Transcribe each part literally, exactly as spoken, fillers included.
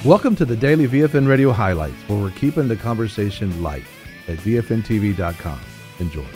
Welcome to the Daily V F N Radio Highlights, where we're keeping the conversation light at V F N T V dot com. Enjoy.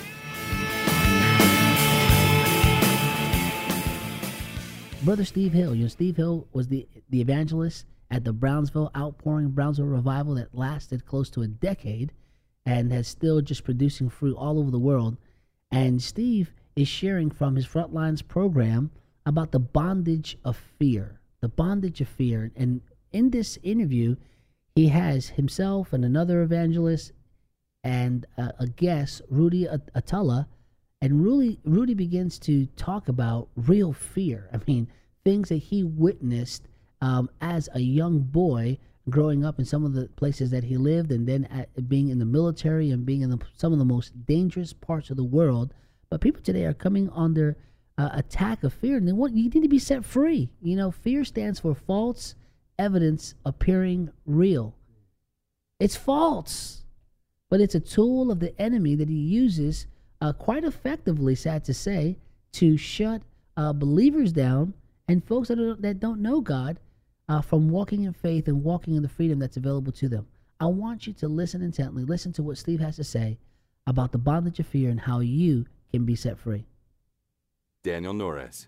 Brother Steve Hill. You know, Steve Hill was the, the evangelist at the Brownsville Outpouring, Brownsville Revival that lasted close to a decade and has still just producing fruit all over the world. And Steve is sharing from his Frontlines program about the bondage of fear, the bondage of fear. And in this interview, he has himself and another evangelist and a, a guest, Rudy Atala. And Rudy, Rudy begins to talk about real fear. I mean, things that he witnessed um, as a young boy growing up in some of the places that he lived, and then at, being in the military and being in the, some of the most dangerous parts of the world. But people today are coming under uh, attack of fear, and they want, you need to be set free. You know, fear stands for false evidence appearing real. It's false, but it's a tool of the enemy that he uses Uh, quite effectively, sad to say, to shut uh, believers down and folks that, are, that don't know God uh, from walking in faith and walking in the freedom that's available to them. I want you to listen intently. Listen to what Steve has to say about the bondage of fear and how you can be set free. Daniel Norris.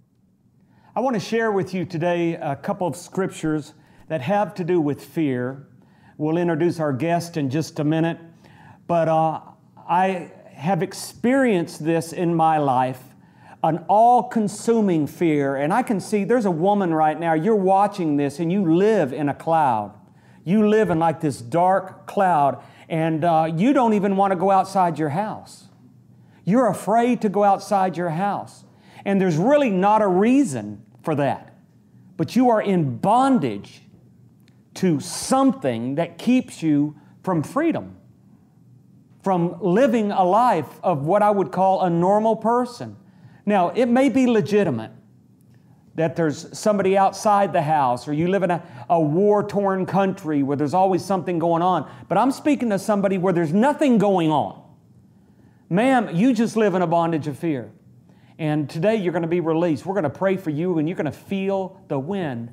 I want to share with you today a couple of scriptures that have to do with fear. We'll introduce our guest in just a minute, but uh, I have experienced this in my life, an all-consuming fear. And I can see there's a woman right now, you're watching this and you live in a cloud. You live in like this dark cloud, and uh, you don't even want to go outside your house. You're afraid to go outside your house. And there's really not a reason for that. But you are in bondage to something that keeps you from freedom, from living a life of what I would call a normal person. Now, it may be legitimate that there's somebody outside the house, or you live in a, a war-torn country where there's always something going on, but I'm speaking to somebody where there's nothing going on. Ma'am, you just live in a bondage of fear. And today you're going to be released. We're going to pray for you, and you're going to feel the wind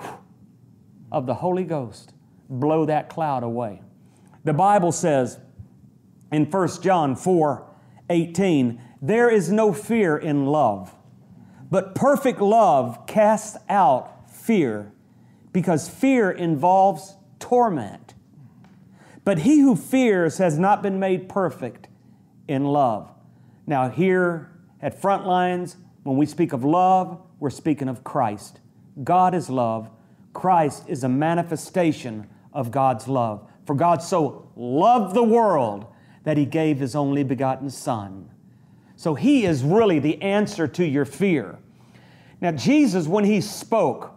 of the Holy Ghost blow that cloud away. The Bible says, in First John four eighteen, there is no fear in love, but perfect love casts out fear, because fear involves torment. But he who fears has not been made perfect in love. Now here at Frontlines, when we speak of love, we're speaking of Christ. God is love. Christ is a manifestation of God's love. For God so loved the world that He gave His only begotten Son. So He is really the answer to your fear. Now Jesus, when He spoke,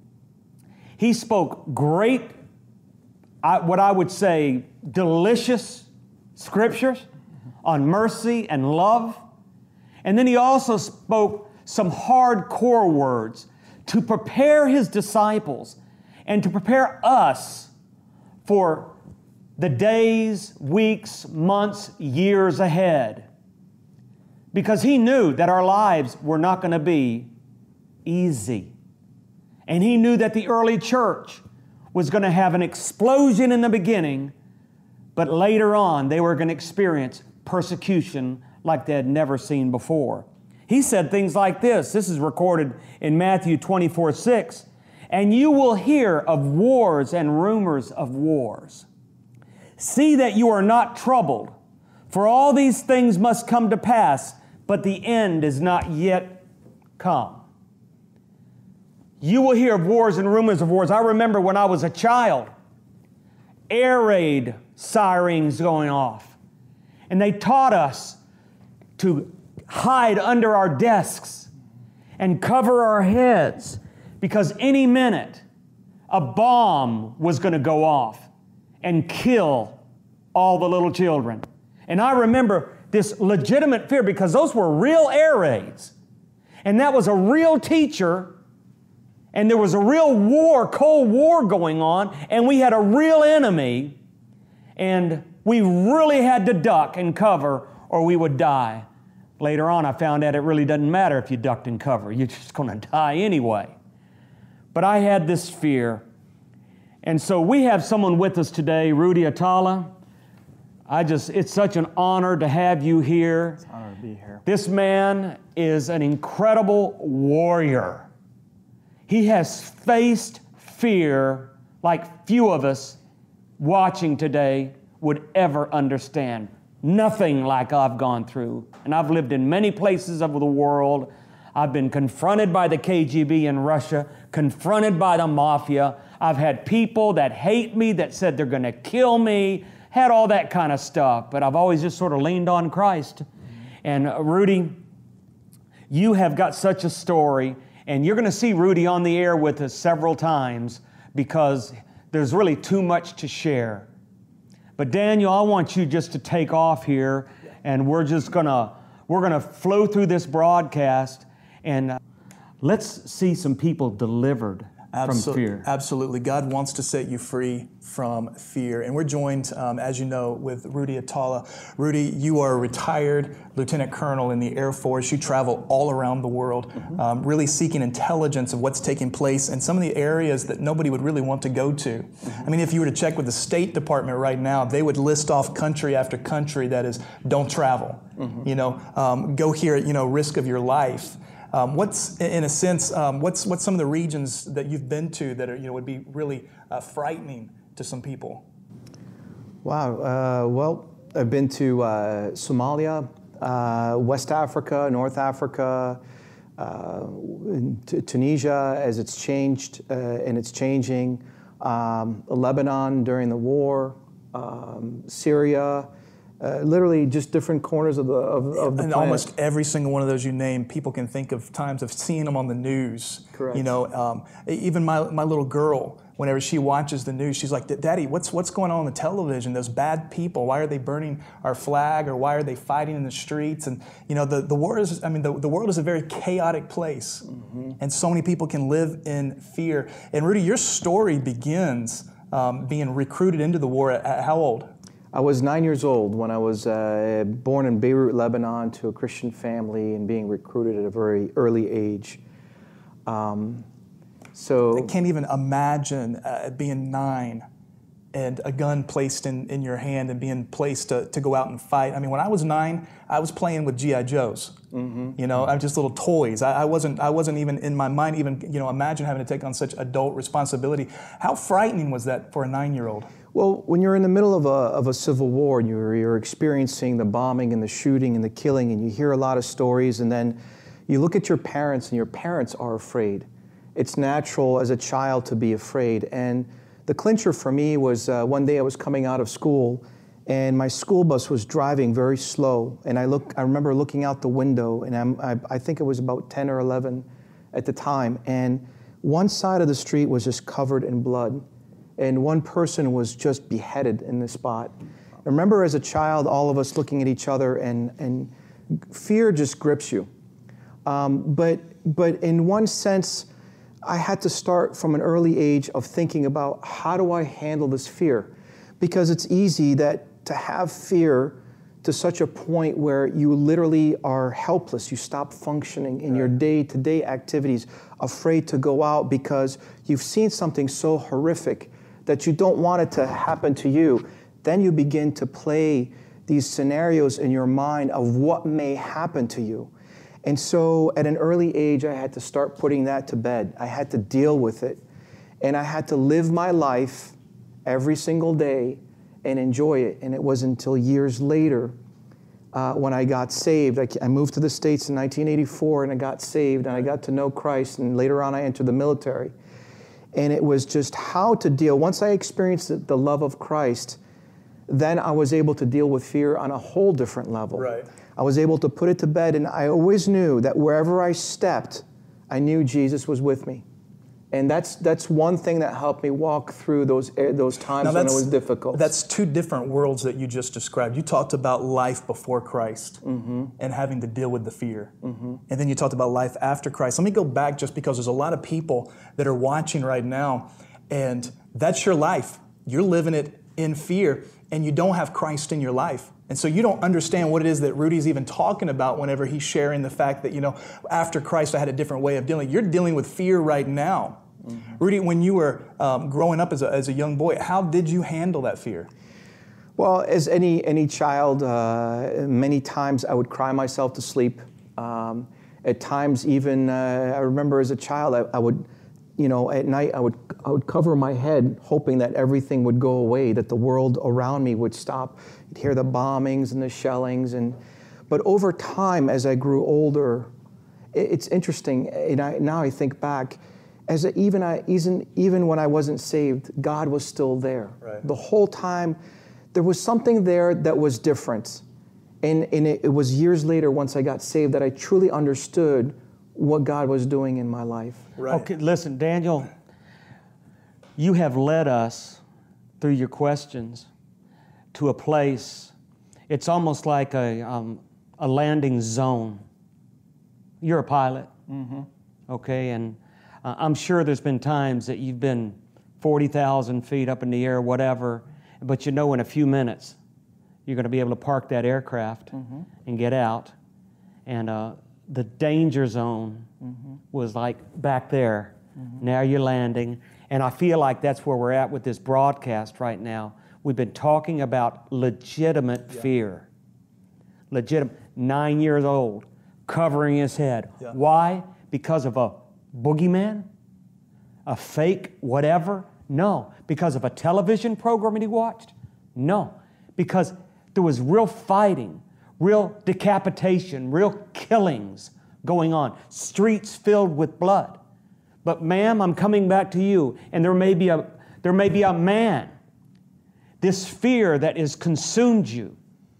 He spoke great, what I would say, delicious scriptures on mercy and love. And then He also spoke some hardcore words to prepare His disciples and to prepare us for the days, weeks, months, years ahead. Because He knew that our lives were not going to be easy. And He knew that the early church was going to have an explosion in the beginning, but later on they were going to experience persecution like they had never seen before. He said things like this. This is recorded in Matthew twenty-four six. And you will hear of wars and rumors of wars. See that you are not troubled, for all these things must come to pass, but the end is not yet come. You will hear of wars and rumors of wars. I remember when I was a child, air raid sirens going off. And they taught us to hide under our desks and cover our heads, because any minute a bomb was going to go off and kill all the little children. And I remember this legitimate fear, because those were real air raids. And that was a real teacher, and there was a real war, Cold War going on, and we had a real enemy, and we really had to duck and cover or we would die. Later on, I found out it really doesn't matter if you ducked and cover. You're just going to die anyway. But I had this fear. And so we have someone with us today, Rudy Atala. I just, it's such an honor to have you here. It's an honor to be here. This man is an incredible warrior. He has faced fear like few of us watching today would ever understand. Nothing like I've gone through. And I've lived in many places of the world. I've been confronted by the K G B in Russia, confronted by the mafia. I've had people that hate me, that said they're going to kill me, had all that kind of stuff. But I've always just sort of leaned on Christ. And uh, Rudy, you have got such a story. And you're going to see Rudy on the air with us several times because there's really too much to share. But Daniel, I want you just to take off here, and we're just going to we're going to flow through this broadcast. And uh, let's see some people delivered Absol- from fear. Absolutely. God wants to set you free from fear. And we're joined, um, as you know, with Rudy Atala. Rudy, you are a retired lieutenant colonel in the Air Force. You travel all around the world, mm-hmm. um, really seeking intelligence of what's taking place in some of the areas that nobody would really want to go to. Mm-hmm. I mean, if you were to check with the State Department right now, they would list off country after country that is, don't travel. Mm-hmm. You know, um, go here at, you know, risk of your life. Um, what's, in a sense, um, what's what's some of the regions that you've been to that are, you know, would be really uh, frightening to some people? Wow. Uh, well, I've been to uh, Somalia, uh, West Africa, North Africa, uh, t- Tunisia as it's changed uh, and it's changing, um, Lebanon during the war, um, Syria. Uh, literally just different corners of the of, of the and planet. Almost every single one of those you name, people can think of times of seeing them on the news. Correct. You know, um, even my my little girl, whenever she watches the news, she's like, "Daddy, what's what's going on on the television? Those bad people. Why are they burning our flag? Or why are they fighting in the streets?" And you know, the the war is. I mean, the, the world is a very chaotic place, mm-hmm. and so many people can live in fear. And Rudy, your story begins um, being recruited into the war at, at how old? I was nine years old when I was uh, born in Beirut, Lebanon, to a Christian family and being recruited at a very early age. Um, so I can't even imagine uh, being nine and a gun placed in, in your hand and being placed to, to go out and fight. I mean, when I was nine, I was playing with G I Joes. Mm-hmm. You know, I'm just little toys. I, I wasn't I wasn't even in my mind even, you know, imagine having to take on such adult responsibility. How frightening was that for a nine-year-old? Well, when you're in the middle of a of a civil war and you're, you're experiencing the bombing and the shooting and the killing, and you hear a lot of stories, and then you look at your parents and your parents are afraid. It's natural as a child to be afraid. And the clincher for me was uh, one day I was coming out of school, and my school bus was driving very slow. And I look, I remember looking out the window, and I'm, I, I think it was about ten or eleven at the time, and one side of the street was just covered in blood. And one person was just beheaded in the spot. I remember as a child, all of us looking at each other, and, and fear just grips you. Um, but, but in one sense, I had to start from an early age of thinking about how do I handle this fear? Because it's easy that to have fear to such a point where you literally are helpless. You stop functioning in your day-to-day activities, afraid to go out because you've seen something so horrific that you don't want it to happen to you. Then you begin to play these scenarios in your mind of what may happen to you. And so at an early age, I had to start putting that to bed. I had to deal with it. And I had to live my life every single day and enjoy it. And it was until years later uh, when I got saved. I, I moved to the States in nineteen eighty-four, and I got saved, and I got to know Christ. And later on, I entered the military. And it was just how to deal. Once I experienced the, the love of Christ, then I was able to deal with fear on a whole different level. Right. I was able to put it to bed, and I always knew that wherever I stepped, I knew Jesus was with me. And that's that's one thing that helped me walk through those those times when it was difficult. That's two different worlds that you just described. You talked about life before Christ mm-hmm. and having to deal with the fear. Mm-hmm. And then you talked about life after Christ. Let me go back just because there's a lot of people that are watching right now, and that's your life. You're living it in fear, and you don't have Christ in your life. And so you don't understand what it is that Rudy's even talking about whenever he's sharing the fact that, you know, after Christ I had a different way of dealing. You're dealing with fear right now. Mm-hmm. Rudy, when you were um, growing up as a, as a young boy, how did you handle that fear? Well, as any any child, uh, many times I would cry myself to sleep. Um, at times, even uh, I remember as a child, I, I would, you know, at night I would I would cover my head, hoping that everything would go away, that the world around me would stop. You'd hear the bombings and the shellings, and but over time, as I grew older, it, it's interesting. And I, now I think back, as a, even I even even when I wasn't saved, God was still there. Right. The whole time. There was something there that was different. And, and it, it was years later, once I got saved, that I truly understood what God was doing in my life. Right. Okay, listen, Daniel, you have led us through your questions to a place, it's almost like a, um, a landing zone. You're a pilot, mm-hmm. okay? And uh, I'm sure there's been times that you've been forty thousand feet up in the air, whatever, but you know in a few minutes you're going to be able to park that aircraft mm-hmm. and get out. And uh, the danger zone mm-hmm. was like back there. Mm-hmm. Now you're landing. And I feel like that's where we're at with this broadcast right now. We've been talking about legitimate yeah. fear. Legitimate, nine years old, covering his head. Yeah. Why? Because of a boogeyman? A fake whatever? No. Because of a television program that he watched? No. Because there was real fighting, real decapitation, real killings going on, streets filled with blood. But ma'am, I'm coming back to you, and there may be a there may be a man. This fear that has consumed you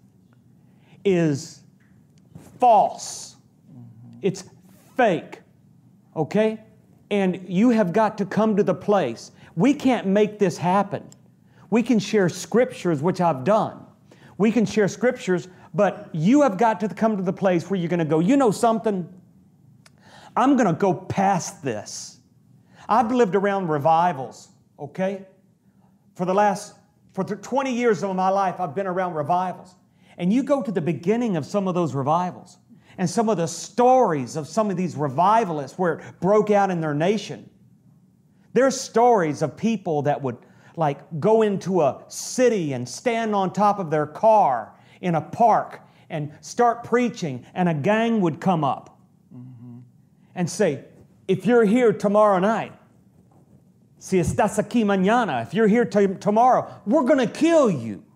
is false. It's fake. Okay? And you have got to come to the place. We can't make this happen. We can share scriptures, which I've done. We can share scriptures, but you have got to come to the place where you're going to go, you know something? I'm going to go past this. I've lived around revivals, okay? For the last, for twenty years of my life, I've been around revivals. And you go to the beginning of some of those revivals, and some of the stories of some of these revivalists where it broke out in their nation. There's stories of people that would like go into a city and stand on top of their car in a park and start preaching, and a gang would come up mm-hmm. and say, if you're here tomorrow night, si estás aquí mañana, if you're here t- tomorrow, we're going to kill you.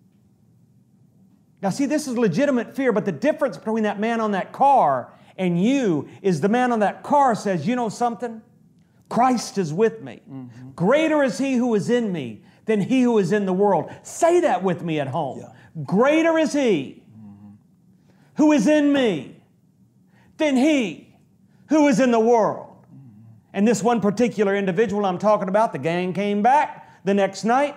Now see, this is legitimate fear, but the difference between that man on that car and you is the man on that car says, you know something? Christ is with me. Mm-hmm. Greater is He who is in me than he who is in the world. Say that with me at home. Yeah. Greater is He mm-hmm. who is in me than he who is in the world. Mm-hmm. And this one particular individual I'm talking about, the gang came back the next night.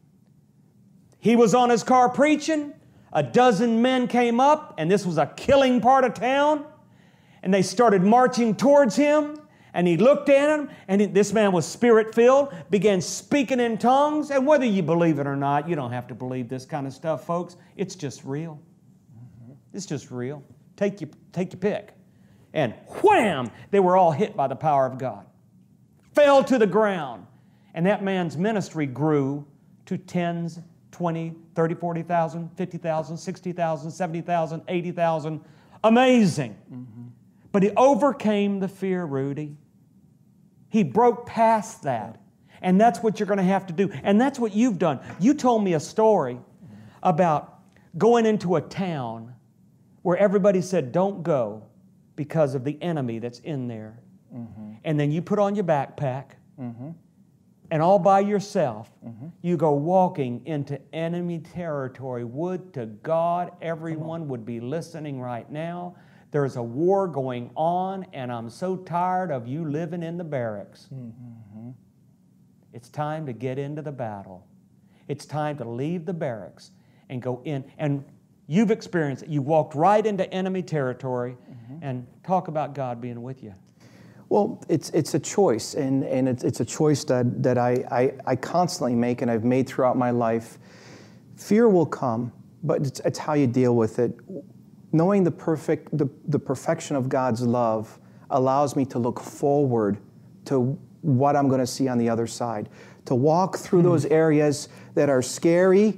He was on his car preaching. A dozen men came up, and this was a killing part of town, and they started marching towards him. And he looked at him, and he, this man was spirit-filled, began speaking in tongues. And whether you believe it or not, you don't have to believe this kind of stuff, folks. It's just real. Mm-hmm. It's just real. Take your, take your pick. And wham! They were all hit by the power of God. Fell to the ground. And that man's ministry grew to tens, twenty, thirty, forty thousand, fifty thousand, sixty thousand, seventy thousand, eighty thousand. Amazing. Mm-hmm. But he overcame the fear, Rudy. He broke past that. And that's what you're going to have to do. And that's what you've done. You told me a story about going into a town where everybody said, don't go because of the enemy that's in there. Mm-hmm. And then you put on your backpack, mm-hmm. and all by yourself, mm-hmm. you go walking into enemy territory. Would to God everyone would be listening right now. There's a war going on, and I'm so tired of you living in the barracks. Mm-hmm. It's time to get into the battle. It's time to leave the barracks and go in. And you've experienced it. You walked right into enemy territory, mm-hmm. and talk about God being with you. Well, it's it's a choice, and, and it's, it's a choice that, that I, I, I constantly make, and I've made throughout my life. Fear will come, but it's, it's how you deal with it. Knowing the perfect, the, the perfection of God's love allows me to look forward to what I'm going to see on the other side. To walk through those areas that are scary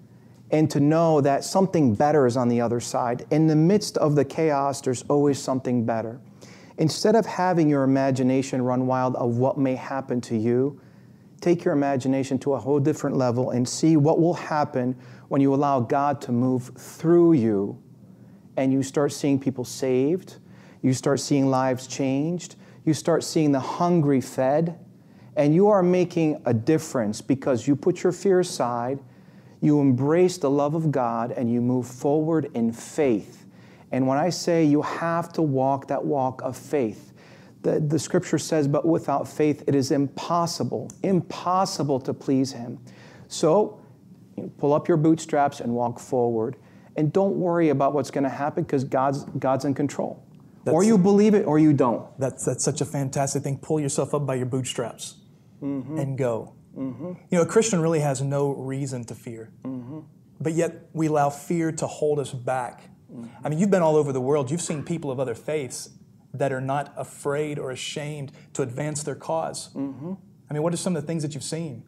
and to know that something better is on the other side. In the midst of the chaos, there's always something better. Instead of having your imagination run wild of what may happen to you, take your imagination to a whole different level and see what will happen when you allow God to move through you and you start seeing people saved, you start seeing lives changed, you start seeing the hungry fed, and you are making a difference because you put your fear aside, you embrace the love of God, and you move forward in faith. And when I say you have to walk that walk of faith, the, the scripture says, but without faith it is impossible, impossible to please Him. So you know, pull up your bootstraps and walk forward. And don't worry about what's going to happen because God's, God's in control. That's, or you believe it or you don't. That's, that's such a fantastic thing. Pull yourself up by your bootstraps mm-hmm. and go. Mm-hmm. You know, a Christian really has no reason to fear. Mm-hmm. But yet we allow fear to hold us back. Mm-hmm. I mean, you've been all over the world. You've seen people of other faiths that are not afraid or ashamed to advance their cause. Mm-hmm. I mean, what are some of the things that you've seen?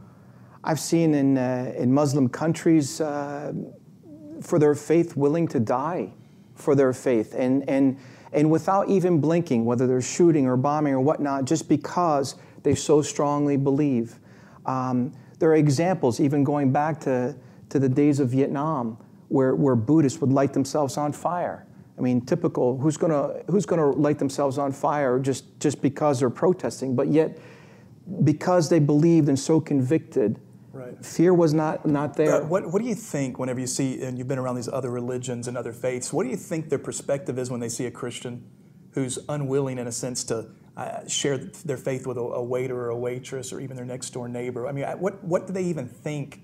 I've seen in, uh, in Muslim countries uh, for their faith willing to die for their faith. And, and, and without even blinking, whether they're shooting or bombing or whatnot, just because they so strongly believe. Um, there are examples, even going back to, to the days of Vietnam, where, where Buddhists would light themselves on fire. I mean, typical, who's gonna, who's gonna light themselves on fire just, just because they're protesting? But yet, because they believed and so convicted, right. fear was not, not there. Uh, what, what do you think whenever you see, and you've been around these other religions and other faiths, what do you think their perspective is when they see a Christian who's unwilling, in a sense, to uh, share their faith with a, a waiter or a waitress or even their next door neighbor? I mean, what, what do they even think?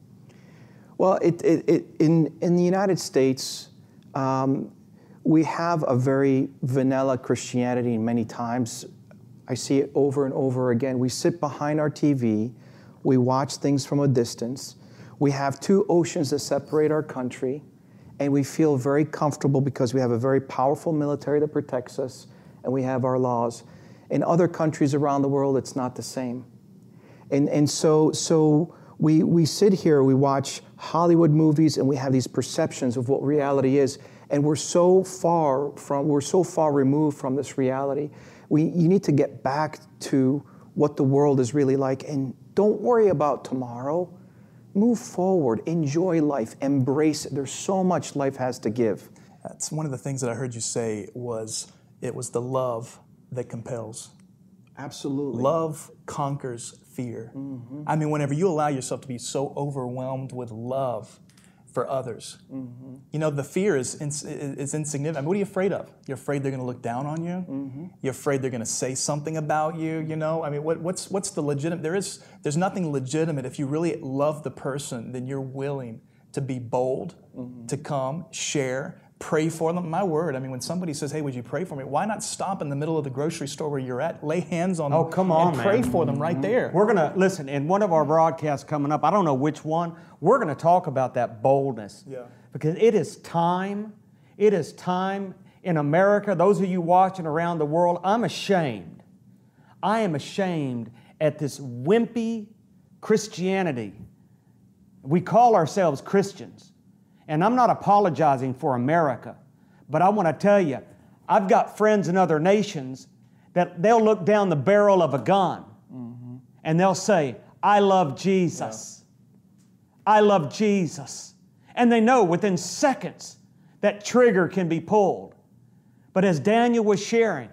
Well, it, it, it, in, in the United States, um, we have a very vanilla Christianity many times. I see it over and over again. We sit behind our T V. We watch things from a distance. We have two oceans that separate our country, and we feel very comfortable because we have a very powerful military that protects us, and we have our laws. In other countries around the world, it's not the same. And, and so, so we, we sit here, we watch Hollywood movies, and we have these perceptions of what reality is, and we're so far from, we're so far removed from this reality. We, you need to get back to what the world is really like, and don't worry about tomorrow. Move forward, enjoy life, embrace it. There's so much life has to give. That's one of the things that I heard you say was, it was the love that compels. Absolutely. Love conquers fear. Mm-hmm. I mean, whenever you allow yourself to be so overwhelmed with love for others, mm-hmm. you know, the fear is, ins- is insignificant. I mean, what are you afraid of? You're afraid they're going to look down on you? Mm-hmm. You're afraid they're going to say something about you, you know? I mean, what, what's, what's the legitimate? There is, there's nothing legitimate. If you really love the person, then you're willing to be bold, mm-hmm. to come, share, pray for them. My word, I mean, when somebody says, hey, would you pray for me? Why not stop in the middle of the grocery store where you're at, lay hands on them, oh, come on, and pray man. for them right there? We're going to, listen, in one of our broadcasts coming up, I don't know which one, we're going to talk about that boldness. Yeah. Because it is time, it is time in America, those of you watching around the world, I'm ashamed. I am ashamed at this wimpy Christianity. We call ourselves Christians. And I'm not apologizing for America, but I want to tell you, I've got friends in other nations that they'll look down the barrel of a gun mm-hmm. and they'll say, I love Jesus. Yeah. I love Jesus. And they know within seconds that trigger can be pulled. But as Daniel was sharing,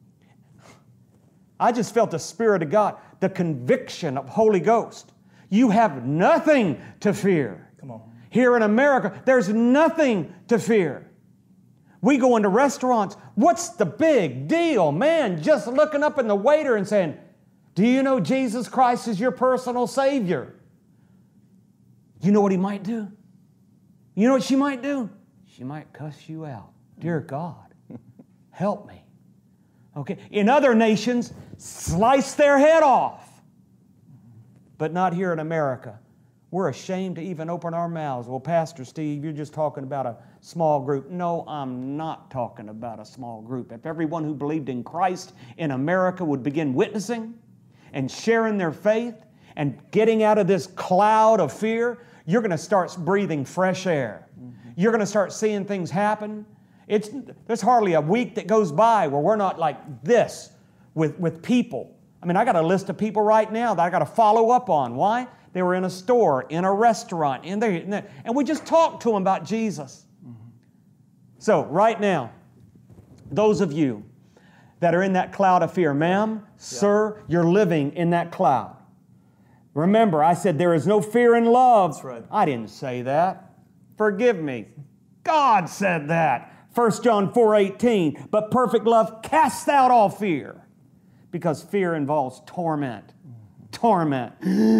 I just felt the Spirit of God, the conviction of Holy Ghost. You have nothing to fear. Come on. Here in America, there's nothing to fear. We go into restaurants. What's the big deal? Man, just looking up in the waiter and saying, do you know Jesus Christ is your personal Savior? You know what he might do? You know what she might do? She might cuss you out. Dear God, help me. Okay. In other nations, slice their head off. But not here in America. We're ashamed to even open our mouths. Well, Pastor Steve, you're just talking about a small group. No, I'm not talking about a small group. If everyone who believed in Christ in America would begin witnessing, and sharing their faith and getting out of this cloud of fear, you're going to start breathing fresh air. Mm-hmm. You're going to start seeing things happen. It's, there's hardly a week that goes by where we're not like this with, with people. I mean, I got a list of people right now that I got to follow up on. Why? They were in a store, in a restaurant, in there, and we just talked to them about Jesus. Mm-hmm. So right now, those of you that are in that cloud of fear, ma'am, yeah. sir, you're living in that cloud. Remember, I said there is no fear in love. That's right. I didn't say that. Forgive me. God said that. First John four eighteen, but perfect love casts out all fear, because fear involves torment. Torment.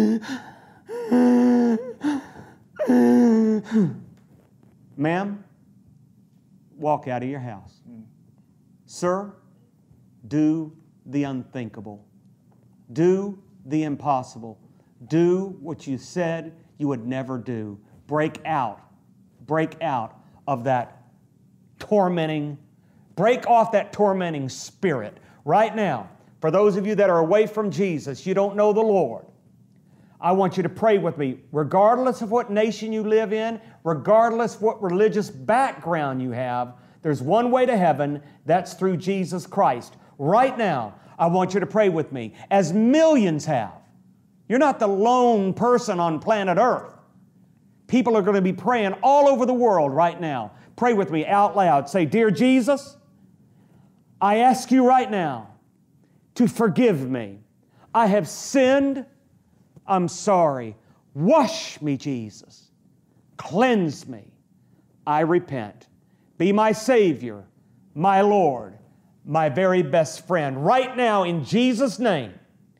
Ma'am, walk out of your house. Sir, do the unthinkable. Do the impossible. Do what you said you would never do. Break out. Break out of that tormenting, break off that tormenting spirit right now. For those of you that are away from Jesus, you don't know the Lord, I want you to pray with me. Regardless of what nation you live in, regardless of what religious background you have, there's one way to heaven, that's through Jesus Christ. Right now, I want you to pray with me, as millions have. You're not the lone person on planet Earth. People are going to be praying all over the world right now. Pray with me out loud. Say, Dear Jesus, I ask you right now to forgive me. I have sinned. I'm sorry. Wash me, Jesus. Cleanse me. I repent. Be my Savior, my Lord, my very best friend. Right now, in Jesus' name,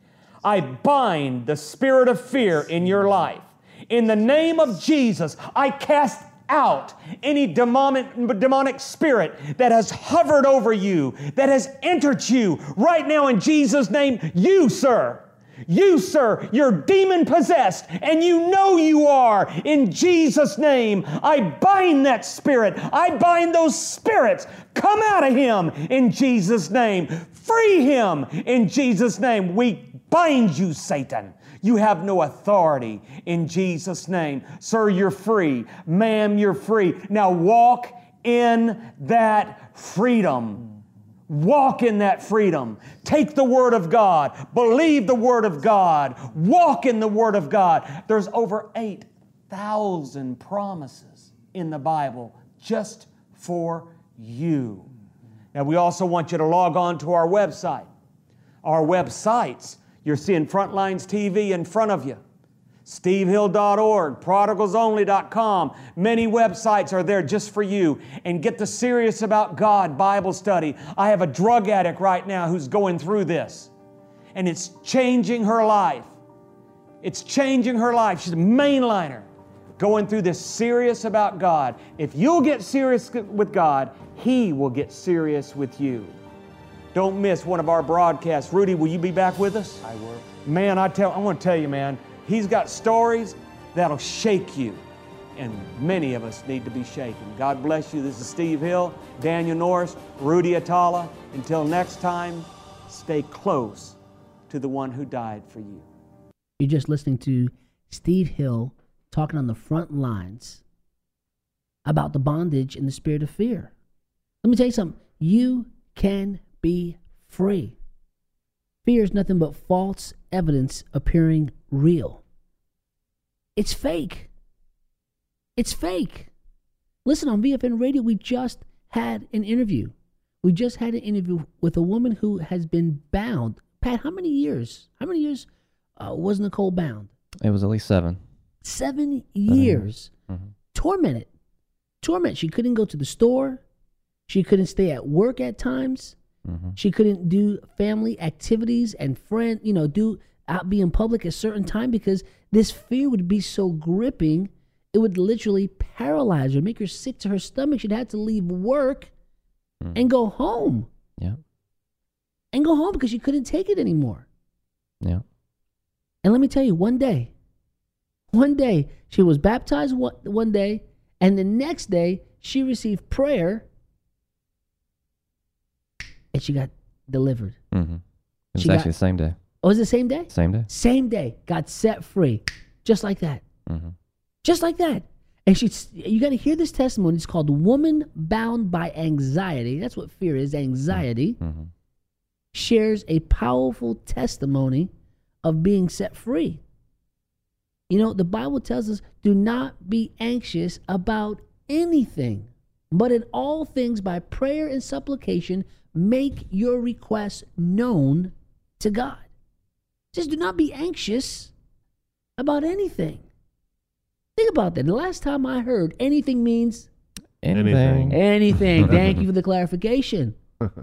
I bind the spirit of fear in your life. In the name of Jesus, I cast out any demonic, demonic spirit that has hovered over you, that has entered you. Right now, in Jesus' name, you, sir, you, sir, you're demon-possessed, and you know you are. In Jesus' name, I bind that spirit. I bind those spirits. Come out of him in Jesus' name. Free him in Jesus' name. We bind you, Satan. You have no authority in Jesus' name. Sir, you're free. Ma'am, you're free. Now walk in that freedom. Walk in that freedom. Take the Word of God. Believe the Word of God. Walk in the Word of God. There's over eight thousand promises in the Bible just for you. Now, we also want you to log on to our website. Our websites, you're seeing Frontlines T V in front of you. steve hill dot org, prodigals only dot com. Many websites are there just for you. And get the Serious About God Bible study. I have a drug addict right now who's going through this. And it's changing her life. It's changing her life. She's a mainliner going through this Serious About God. If you'll get serious with God, He will get serious with you. Don't miss one of our broadcasts. Rudy, will you be back with us? I will. Man, I tell, I want to tell you, man, he's got stories that'll shake you. And many of us need to be shaken. God bless you. This is Steve Hill, Daniel Norris, Rudy Atala. Until next time, stay close to the one who died for you. You're just listening to Steve Hill talking on the front lines about the bondage and the spirit of fear. Let me tell you something. You can be free. Fear is nothing but false evidence appearing real. It's fake. It's fake. Listen, on V F N Radio, we just had an interview. We just had an interview with a woman who has been bound. Pat, how many years? How many years uh, was Nicole bound? It was at least seven. Seven years. Mm-hmm. Tormented. Tormented. She couldn't go to the store. She couldn't stay at work at times. Mm-hmm. She couldn't do family activities and friend, you know, do out be in public at a certain time because this fear would be so gripping, it would literally paralyze her, make her sick to her stomach. She'd have to leave work mm. and go home. Yeah. And go home because she couldn't take it anymore. Yeah. And let me tell you, one day, one day, she was baptized one, one day, and the next day, she received prayer and she got delivered. Mm-hmm. It was she actually got, the same day. Oh, was it the same day? Same day. Same day. Got set free. Just like that. Mm-hmm. Just like that. And she, you got to hear this testimony. It's called Woman Bound by Anxiety. That's what fear is, anxiety. Mm-hmm. Shares a powerful testimony of being set free. You know, the Bible tells us, do not be anxious about anything, but in all things by prayer and supplication, make your requests known to God. Just do not be anxious about anything. Think about that. The last time I heard anything means Anything. anything. Thank you for the clarification.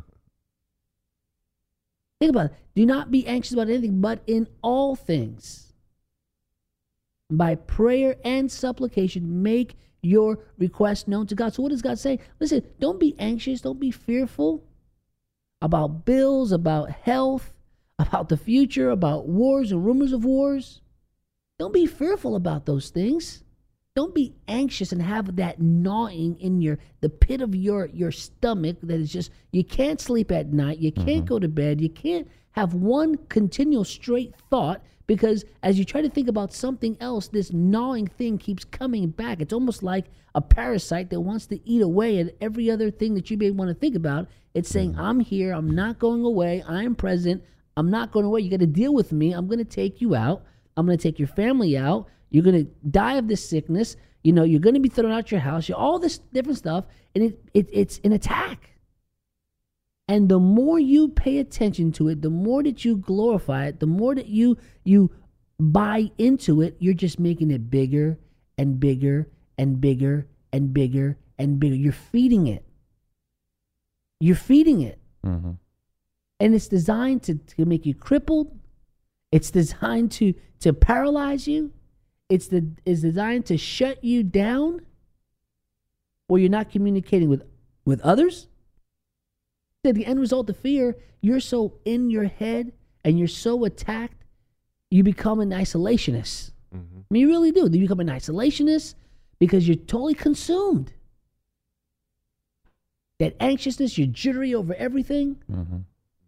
Think about it. Do not be anxious about anything, but in all things, by prayer and supplication, make your request known to God. So what does God say? Listen, don't be anxious. Don't be fearful about bills, about health, about the future, about wars and rumors of wars. Don't be fearful about those things. Don't be anxious and have that gnawing in your the pit of your, your stomach that is just, you can't sleep at night, you can't mm-hmm. go to bed, you can't have one continual straight thought, because as you try to think about something else, this gnawing thing keeps coming back. It's almost like a parasite that wants to eat away at every other thing that you may want to think about. It's saying, I'm here, I'm not going away, I'm present, I'm not going away, you got to deal with me, I'm going to take you out, I'm going to take your family out, you're going to die of this sickness, you know, you're going to be thrown out your house, you're, all this different stuff, and it, it it's an attack. And the more you pay attention to it, the more that you glorify it, the more that you you buy into it, you're just making it bigger and bigger and bigger and bigger and bigger. You're feeding it. You're feeding it. Mm-hmm. And it's designed to, to make you crippled. It's designed to, to paralyze you. It's the is designed to shut you down where you're not communicating with, with others. The end result of fear, you're so in your head and you're so attacked, you become an isolationist. Mm-hmm. I mean, you really do. You become an isolationist because you're totally consumed. That anxiousness, you're jittery over everything. Mm-hmm.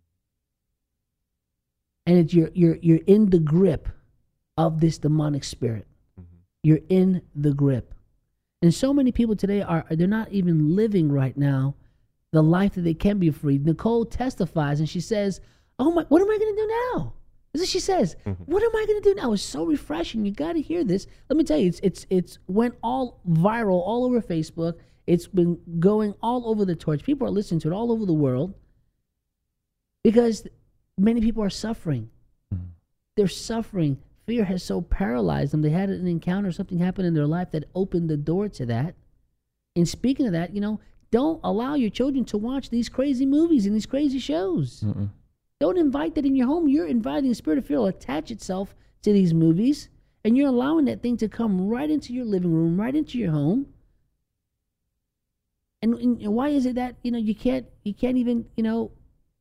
And it's you're, you're, you're in the grip of this demonic spirit. Mm-hmm. You're in the grip. And so many people today are, they're not even living right now the life that they can be free. Nicole testifies and she says, oh my, what am I going to do now? This is what she says. Mm-hmm. What am I going to do now? It's so refreshing. You got to hear this. Let me tell you, it's it's it's went all viral all over Facebook. It's been going all over the torch. People are listening to it all over the world because many people are suffering. Mm-hmm. They're suffering. Fear has so paralyzed them. They had an encounter, something happened in their life that opened the door to that. And speaking of that, you know, don't allow your children to watch these crazy movies and these crazy shows. Mm-mm. Don't invite that in your home. You're inviting the spirit of fear to attach itself to these movies, and you're allowing that thing to come right into your living room, right into your home. And, and why is it that, you know, you can't you can't even, you know,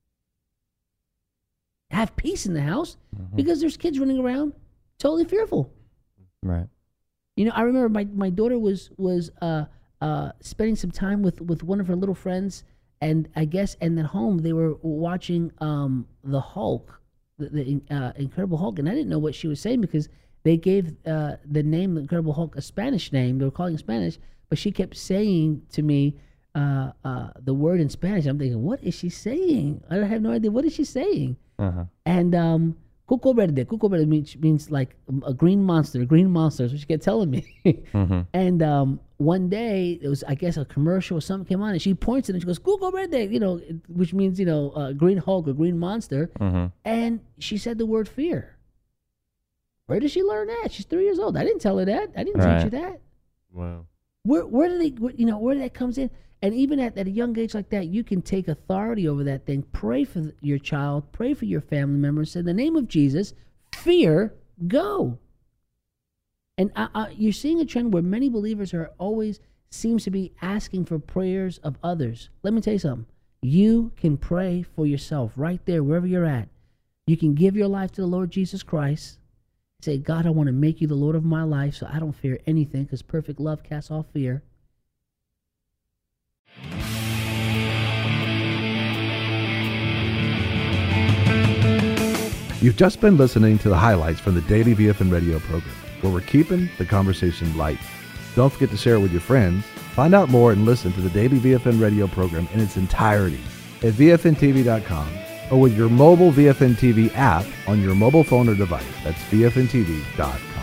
have peace in the house? Mm-hmm. Because there's kids running around totally fearful. Right. You know, I remember my, my daughter was was uh Uh, spending some time with, with one of her little friends, and I guess, and at home they were watching um, the Hulk, the, the uh, Incredible Hulk, and I didn't know what she was saying because they gave uh, the name the Incredible Hulk a Spanish name. They were calling it Spanish, but she kept saying to me uh, uh, the word in Spanish. I'm thinking, what is she saying? I have no idea. What is she saying? Uh-huh. And um, Cuco Verde, Cuco Verde means, means like a green monster, a green monster. That's what she kept telling me. Mm-hmm. And um, one day, it was, I guess, a commercial or something came on, and she points it and she goes, Cuco Verde, you know, which means, you know, uh, green Hulk or green monster. Mm-hmm. And she said the word fear. Where did she learn that? She's three years old. I didn't tell her that. I didn't right. teach her that. Wow. Where where do they, where, you know, where that comes in? And even at, at a young age like that, you can take authority over that thing. Pray for your child. Pray for your family members. Say, in the name of Jesus, fear, go. And uh, uh, you're seeing a trend where many believers are always, seems to be asking for prayers of others. Let me tell you something. You can pray for yourself right there, wherever you're at. You can give your life to the Lord Jesus Christ. Say, God, I want to make you the Lord of my life so I don't fear anything, because perfect love casts off fear. You've just been listening to the highlights from the Daily V F N Radio program, where we're keeping the conversation light. Don't forget to share it with your friends. Find out more and listen to the Daily V F N Radio program in its entirety at V F N T V dot com or with your mobile V F N T V app on your mobile phone or device. That's V F N T V dot com.